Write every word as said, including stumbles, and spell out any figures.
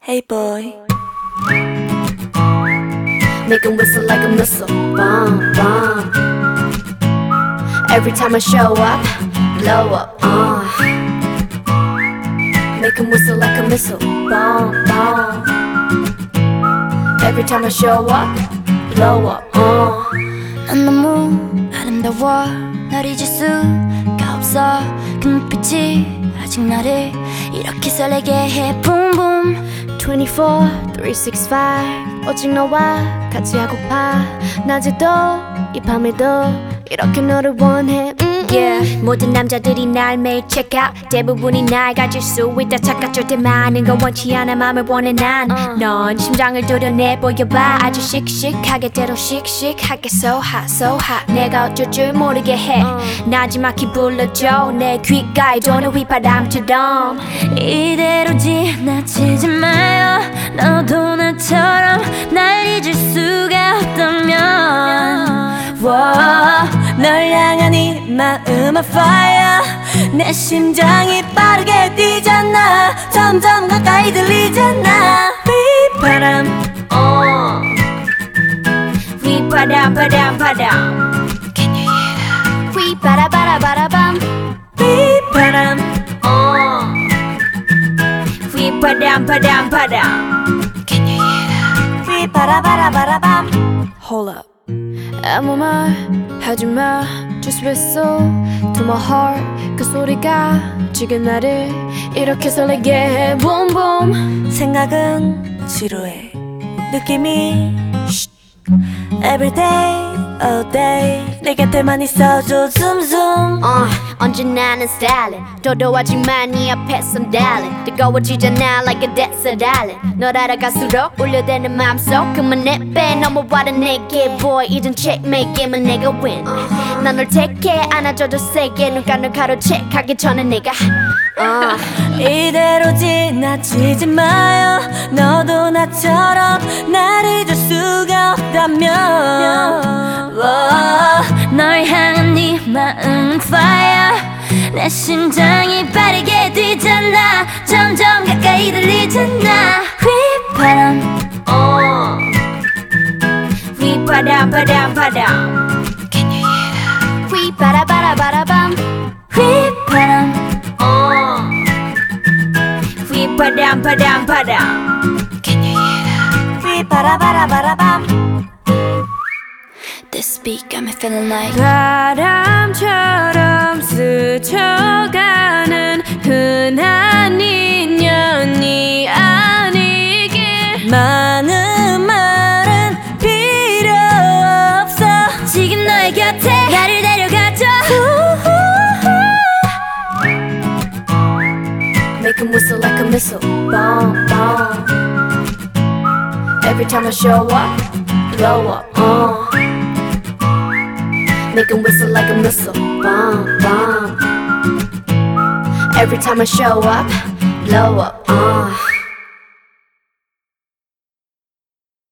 Hey boy. Make 'em whistle like a missile, bomb, bomb. Every time I show up, blow up, uh. Make 'em whistle like a missile, bomb, bomb. Every time I show up, blow up, uh. 난 너무 아름다워 널 잊을 수가 없어 그 눈빛이 아직 나를 이렇게 설레게 해 Boom boom twenty-four, three sixty-five 오직 너와 같이 하고파 낮에도 이 밤에도 이렇게 너를 원해 음, yeah. 모든 남자들이 날 매일 check out 대부분이 날 가질 수 있다 착각 절대 많은 건 원치 않아 맘을 원해 난 넌 심장을 도려내 보여봐 아주 씩씩하게 때로 씩씩하게 So hot so hot 내가 어쩔 줄 모르게 해 나지막히 불러줘 내 귓가에 도는 휘바람처럼 이대로 지나치지 마요 너도 나처럼 날 잊을 수가 없다면 Whoa, 널 향한 이 마음은 fire 내 심장이 빠르게 뛰잖아 점점 가까이 들리잖아 휘바람 어 휘바람 바람 바람 Can you hear that? 휘바라바라바라밤 휘바람 어 휘바람 바람 바람 Can you hear that? 휘바라바라바라밤 Hold up 아무 말 하지마 Just whistle to my heart 그 소리가 지금 나를 이렇게 설레게 해 Boom boom 생각은 지루해 느낌이 Everyday, all day 내 곁에만 있어줘 zoom zoom uh, 언제나는 stylin 도도하지만 네 앞에선 darling 뜨거워지잖아 like a desert island 널 알아갈수록 울려대는 맘속 그만 내빼 넘어와라 내게 boy 이젠 checkmate 게임은 내가 win 난 널 택해 안아줘도 세게 눈가 널 가로채 가기 전에 내가 uh. 이대로 지나치지 마요 너도 나처럼 날 잊을 수가 없다면 Whoa, 널 향한 네 마음은 fire 내 심장이 빠르게 뛰잖아 점점 가까이 들리잖아 휘바람 어 휘바람 바람 바람 Can you hear that? 휘바라바라바라밤 휘바람 어 휘바람 바람 바람 Can you hear that? 휘바라바라바라밤 This beat got me feeling like 바람처럼 스쳐가는 흔한 인연이 아니길 많은 말은 필요 없어 지금 너의 곁에 나를 데려가줘 Make 'em whistle like a missile Bomb, bomb Every time I show up Blow up, uh Make 'em whistle like a missile Bomb, bomb Every time I show up Blow up, uh